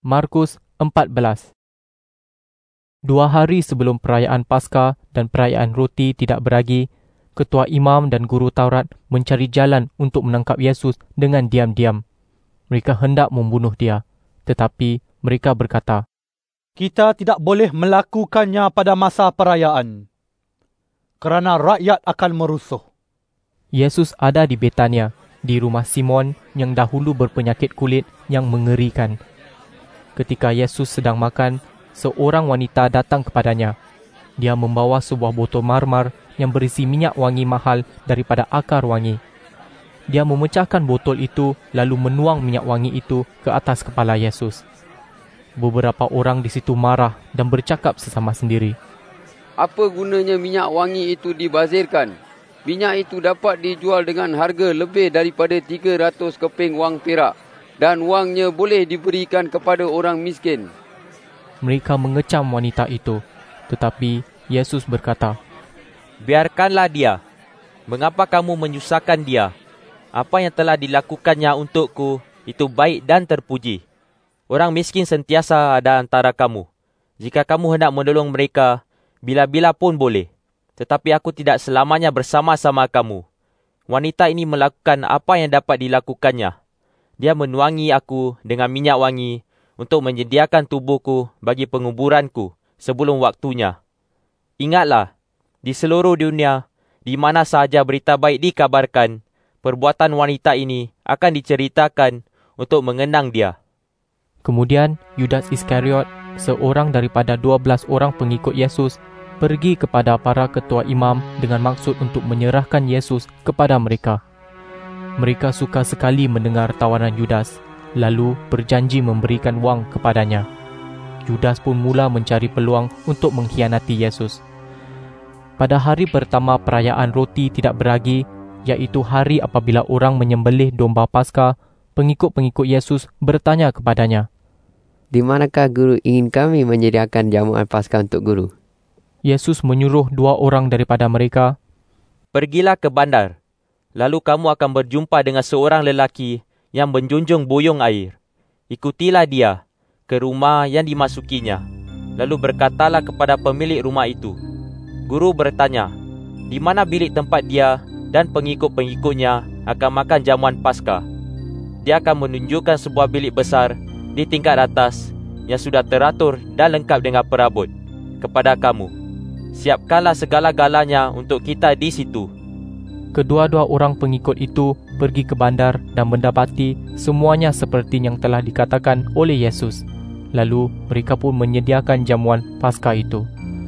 Markus 14. 2 hari sebelum perayaan Paskah dan perayaan roti tidak beragi, ketua imam dan guru Taurat mencari jalan untuk menangkap Yesus dengan diam-diam. Mereka hendak membunuh dia, tetapi mereka berkata, "Kita tidak boleh melakukannya pada masa perayaan, kerana rakyat akan merusuh." Yesus ada di Betania, di rumah Simon yang dahulu berpenyakit kulit yang mengerikan. Ketika Yesus sedang makan, seorang wanita datang kepadanya. Dia membawa sebuah botol marmar yang berisi minyak wangi mahal daripada akar wangi. Dia memecahkan botol itu lalu menuang minyak wangi itu ke atas kepala Yesus. Beberapa orang di situ marah dan bercakap sesama sendiri, "Apa gunanya minyak wangi itu dibazirkan? Minyak itu dapat dijual dengan harga lebih daripada 300 keping wang perak dan wangnya boleh diberikan kepada orang miskin." Mereka mengecam wanita itu, tetapi Yesus berkata, "Biarkanlah dia. Mengapa kamu menyusahkan dia? Apa yang telah dilakukannya untukku itu baik dan terpuji. Orang miskin sentiasa ada antara kamu. Jika kamu hendak menolong mereka, bila-bila pun boleh. Tetapi aku tidak selamanya bersama-sama kamu. Wanita ini melakukan apa yang dapat dilakukannya. Dia menuangi aku dengan minyak wangi untuk menyediakan tubuhku bagi penguburanku sebelum waktunya. Ingatlah, di seluruh dunia, di mana sahaja berita baik dikabarkan, perbuatan wanita ini akan diceritakan untuk mengenang dia." Kemudian Yudas Iskariot, seorang daripada 12 orang pengikut Yesus, pergi kepada para ketua imam dengan maksud untuk menyerahkan Yesus kepada mereka. Mereka suka sekali mendengar tawaran Yudas, lalu berjanji memberikan wang kepadanya. Yudas pun mula mencari peluang untuk mengkhianati Yesus. Pada hari pertama perayaan roti tidak beragi, iaitu hari apabila orang menyembelih domba Paskah, pengikut-pengikut Yesus bertanya kepadanya, "Di manakah guru ingin kami menyediakan jamuan Paskah untuk guru?" Yesus menyuruh 2 orang daripada mereka, "Pergilah ke bandar. Lalu kamu akan berjumpa dengan seorang lelaki yang menjunjung buyung air. Ikutilah dia ke rumah yang dimasukinya. Lalu berkatalah kepada pemilik rumah itu, 'Guru bertanya, di mana bilik tempat dia dan pengikut-pengikutnya akan makan jamuan Paskah?' Dia akan menunjukkan sebuah bilik besar di tingkat atas yang sudah teratur dan lengkap dengan perabot kepada kamu. Siapkanlah segala-galanya untuk kita di situ." Kedua-dua orang pengikut itu pergi ke bandar dan mendapati semuanya seperti yang telah dikatakan oleh Yesus. Lalu mereka pun menyediakan jamuan Paskah itu.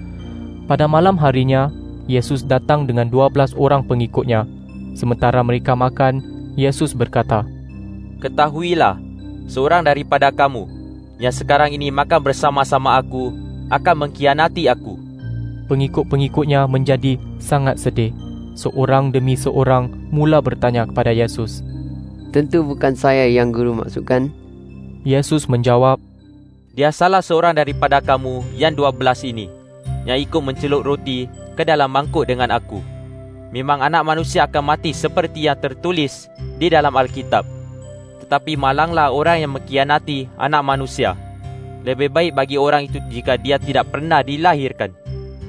Pada malam harinya, Yesus datang dengan 12 orang pengikutnya. Sementara mereka makan, Yesus berkata, "Ketahuilah, seorang daripada kamu yang sekarang ini makan bersama-sama aku akan mengkhianati aku." Pengikut-pengikutnya menjadi sangat sedih. Seorang demi seorang mula bertanya kepada Yesus, "Tentu bukan saya yang guru maksudkan." Yesus menjawab, "Dia salah seorang daripada kamu yang 12 ini, yang ikut mencelup roti ke dalam mangkuk dengan aku. Memang anak manusia akan mati seperti yang tertulis di dalam Alkitab. Tetapi malanglah orang yang mengkhianati anak manusia. Lebih baik bagi orang itu jika dia tidak pernah dilahirkan."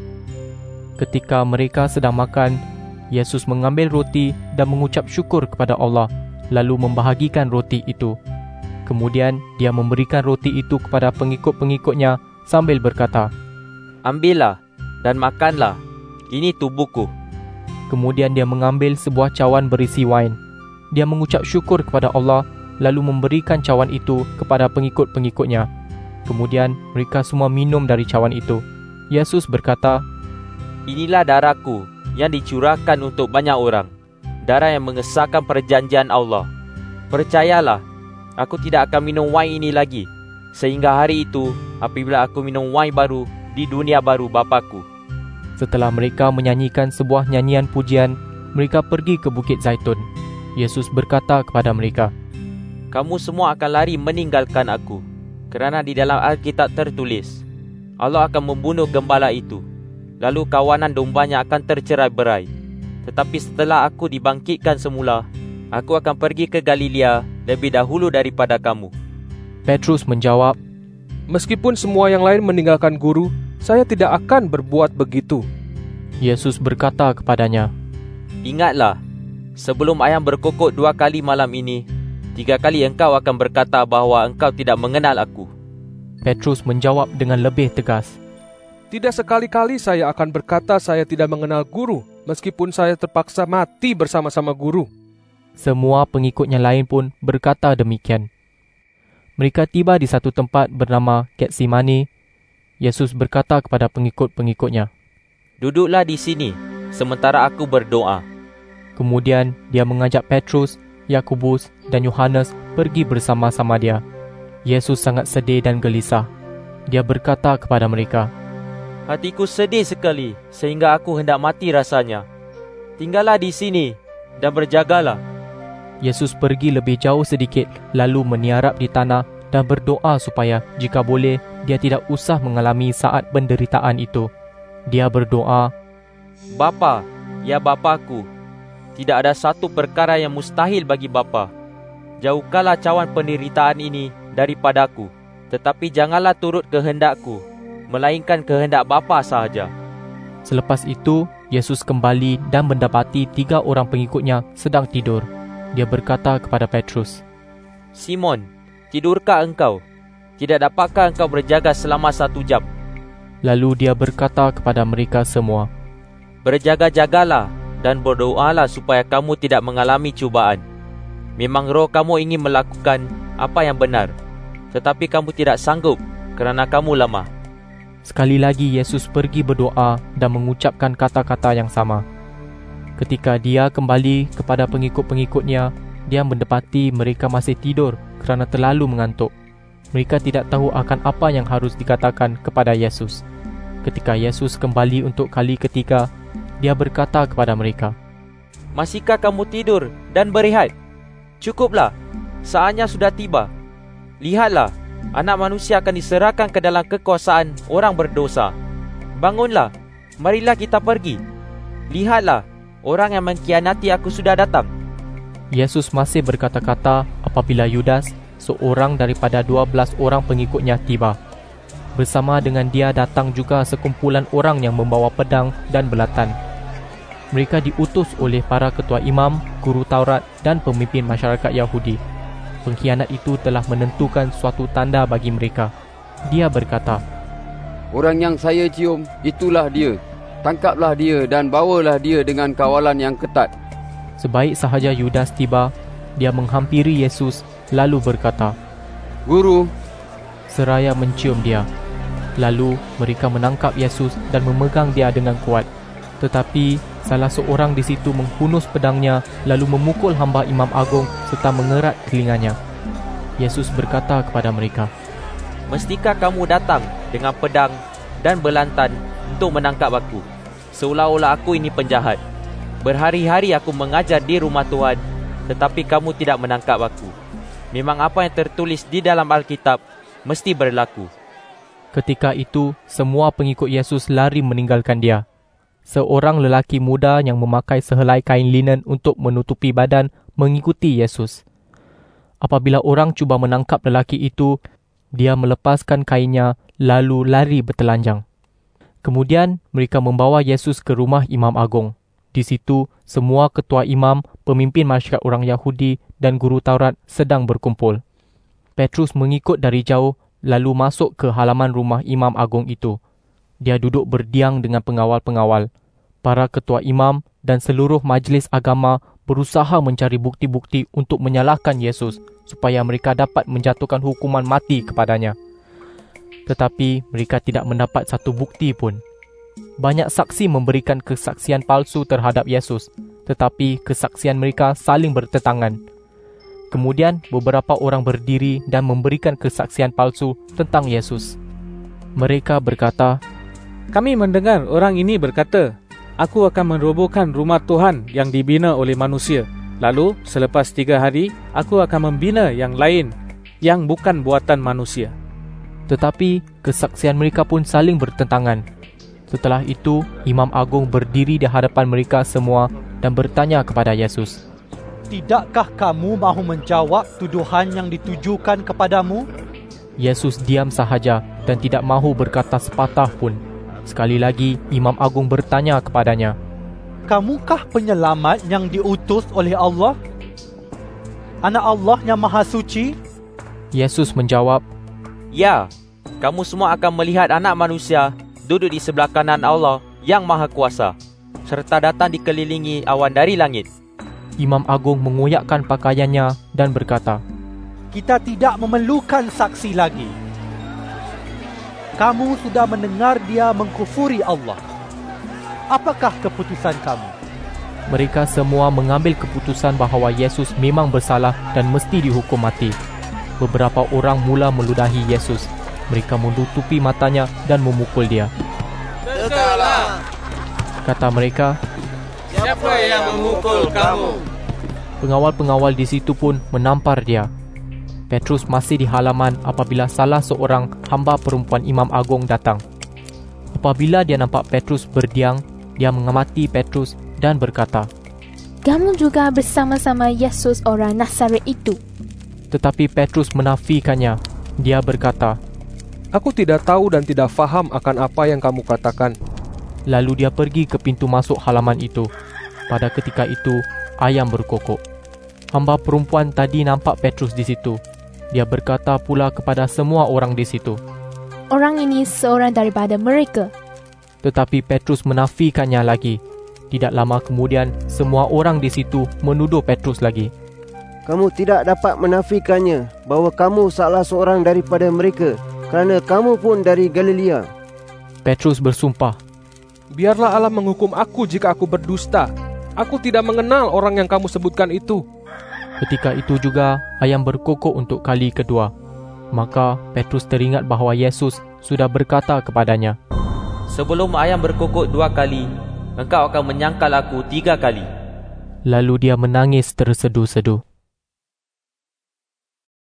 Ketika mereka sedang makan, Yesus mengambil roti dan mengucap syukur kepada Allah, lalu membahagikan roti itu. Kemudian dia memberikan roti itu kepada pengikut-pengikutnya sambil berkata, "Ambillah dan makanlah, ini tubuhku." Kemudian dia mengambil sebuah cawan berisi wain. Dia mengucap syukur kepada Allah, lalu memberikan cawan itu kepada pengikut-pengikutnya. Kemudian mereka semua minum dari cawan itu. Yesus berkata, "Inilah darahku yang dicurahkan untuk banyak orang, darah yang mengesahkan perjanjian Allah. Percayalah, aku tidak akan minum wain ini lagi, sehingga hari itu apabila aku minum wain baru di dunia baru Bapa-Ku." Setelah mereka menyanyikan sebuah nyanyian pujian, mereka pergi ke Bukit Zaitun. Yesus berkata kepada mereka, "Kamu semua akan lari meninggalkan aku, kerana di dalam Alkitab tertulis, Allah akan membunuh gembala itu. Lalu kawanan dombanya akan tercerai-berai. Tetapi setelah aku dibangkitkan semula, aku akan pergi ke Galilea lebih dahulu daripada kamu." Petrus menjawab, Meskipun semua yang lain meninggalkan guru, saya tidak akan berbuat begitu. Yesus berkata kepadanya, Ingatlah, sebelum ayam berkokok 2 kali malam ini, 3 kali engkau akan berkata bahawa engkau tidak mengenal aku. Petrus menjawab dengan lebih tegas, Tidak sekali-kali saya akan berkata saya tidak mengenal guru, meskipun saya terpaksa mati bersama-sama guru. Semua pengikutnya lain pun berkata demikian. Mereka tiba di satu tempat bernama Getsemani. Yesus berkata kepada pengikut-pengikutnya, Duduklah di sini, sementara aku berdoa. Kemudian dia mengajak Petrus, Yakobus dan Yohanes pergi bersama-sama dia. Yesus sangat sedih dan gelisah. Dia berkata kepada mereka, Hatiku sedih sekali, sehingga aku hendak mati rasanya. Tinggallah di sini dan berjagalah. Yesus pergi lebih jauh sedikit, lalu meniarap di tanah dan berdoa supaya jika boleh dia tidak usah mengalami saat penderitaan itu. Dia berdoa, Bapa, ya Bapa-Ku, tidak ada satu perkara yang mustahil bagi Bapa. Jauhkanlah cawan penderitaan ini daripadaku, tetapi janganlah turut kehendakku, melainkan kehendak Bapa sahaja. Selepas itu, Yesus kembali dan mendapati 3 orang pengikutnya sedang tidur. Dia berkata kepada Petrus, Simon, tidurkah engkau? Tidak dapatkah engkau berjaga selama 1 jam? Lalu dia berkata kepada mereka semua, Berjaga-jagalah dan berdoalah supaya kamu tidak mengalami cubaan. Memang roh kamu ingin melakukan apa yang benar, tetapi kamu tidak sanggup kerana kamu lemah. Sekali lagi Yesus pergi berdoa dan mengucapkan kata-kata yang sama. Ketika dia kembali kepada pengikut-pengikutnya, dia mendapati mereka masih tidur kerana terlalu mengantuk. Mereka tidak tahu akan apa yang harus dikatakan kepada Yesus. Ketika Yesus kembali untuk kali ketiga, dia berkata kepada mereka, Masihkah kamu tidur dan berehat? Cukuplah, saatnya sudah tiba. Lihatlah, Anak Manusia akan diserahkan ke dalam kekuasaan orang berdosa. Bangunlah, marilah kita pergi. Lihatlah, orang yang mengkhianati aku sudah datang. Yesus masih berkata-kata apabila Yudas, seorang daripada 12 orang pengikutnya tiba. Bersama dengan dia datang juga sekumpulan orang yang membawa pedang dan belatan. Mereka diutus oleh para ketua imam, guru Taurat dan pemimpin masyarakat Yahudi. Pengkhianat itu telah menentukan suatu tanda bagi mereka. Dia berkata, Orang yang saya cium, itulah dia. Tangkaplah dia dan bawalah dia dengan kawalan yang ketat. Sebaik sahaja Yudas tiba, dia menghampiri Yesus lalu berkata, Guru, seraya mencium dia. Lalu mereka menangkap Yesus dan memegang dia dengan kuat. Tetapi salah seorang di situ menghunus pedangnya lalu memukul hamba imam agung serta mengerat telinganya. Yesus berkata kepada mereka, Mestikah kamu datang dengan pedang dan belantan untuk menangkap aku, seolah-olah aku ini penjahat? Berhari-hari aku mengajar di rumah Tuhan, tetapi kamu tidak menangkap aku. Memang apa yang tertulis di dalam Alkitab mesti berlaku. Ketika itu, semua pengikut Yesus lari meninggalkan dia. Seorang lelaki muda yang memakai sehelai kain linen untuk menutupi badan mengikuti Yesus. Apabila orang cuba menangkap lelaki itu, dia melepaskan kainnya lalu lari bertelanjang. Kemudian mereka membawa Yesus ke rumah imam agung. Di situ, semua ketua imam, pemimpin masyarakat orang Yahudi dan guru Taurat sedang berkumpul. Petrus mengikut dari jauh lalu masuk ke halaman rumah imam agung itu. Dia duduk berdiam dengan pengawal-pengawal. Para ketua imam dan seluruh majlis agama berusaha mencari bukti-bukti untuk menyalahkan Yesus supaya mereka dapat menjatuhkan hukuman mati kepadanya. Tetapi mereka tidak mendapat satu bukti pun. Banyak saksi memberikan kesaksian palsu terhadap Yesus, tetapi kesaksian mereka saling bertentangan. Kemudian beberapa orang berdiri dan memberikan kesaksian palsu tentang Yesus. Mereka berkata, Kami mendengar orang ini berkata, Aku akan merobohkan rumah Tuhan yang dibina oleh manusia. Lalu selepas 3 hari, aku akan membina yang lain yang bukan buatan manusia. Tetapi kesaksian mereka pun saling bertentangan. Setelah itu, Imam Agung berdiri di hadapan mereka semua dan bertanya kepada Yesus, Tidakkah kamu mahu menjawab tuduhan yang ditujukan kepadamu? Yesus diam sahaja dan tidak mahu berkata sepatah pun. Sekali lagi, Imam Agung bertanya kepadanya, Kamukah penyelamat yang diutus oleh Allah? Anak Allah yang Maha Suci? Yesus menjawab, Ya, kamu semua akan melihat Anak Manusia duduk di sebelah kanan Allah yang Maha Kuasa, serta datang dikelilingi awan dari langit. Imam Agung mengoyakkan pakaiannya dan berkata, Kita tidak memerlukan saksi lagi. Kamu sudah mendengar dia mengkufuri Allah. Apakah keputusan kamu? Mereka semua mengambil keputusan bahawa Yesus memang bersalah dan mesti dihukum mati. Beberapa orang mula meludahi Yesus. Mereka menutupi matanya dan memukul dia. Tegaklah, Kata mereka, siapa yang memukul kamu? pengawal-pengawal di situ pun menampar dia. Petrus masih di halaman apabila salah seorang hamba perempuan Imam Agung datang. Apabila dia nampak Petrus berdiam, dia mengamati Petrus dan berkata, Kamu juga bersama-sama Yesus orang Nazaret itu. Tetapi Petrus menafikannya. Dia berkata, Aku tidak tahu dan tidak faham akan apa yang kamu katakan. Lalu dia pergi ke pintu masuk halaman itu. Pada ketika itu, ayam berkokok. Hamba perempuan tadi nampak Petrus di situ. Dia berkata pula kepada semua orang di situ. Orang ini seorang daripada mereka. Tetapi Petrus menafikannya lagi. Tidak lama kemudian, semua orang di situ menuduh Petrus lagi. Kamu tidak dapat menafikannya bahawa kamu salah seorang daripada mereka, kerana kamu pun dari Galilea. Petrus bersumpah, Biarlah Allah menghukum aku jika aku berdusta. Aku tidak mengenal orang yang kamu sebutkan itu. Ketika itu juga, ayam berkokok untuk kali kedua. Maka Petrus teringat bahawa Yesus sudah berkata kepadanya, Sebelum ayam berkokok 2 kali, engkau akan menyangkal aku 3 kali. Lalu dia menangis tersedu-sedu.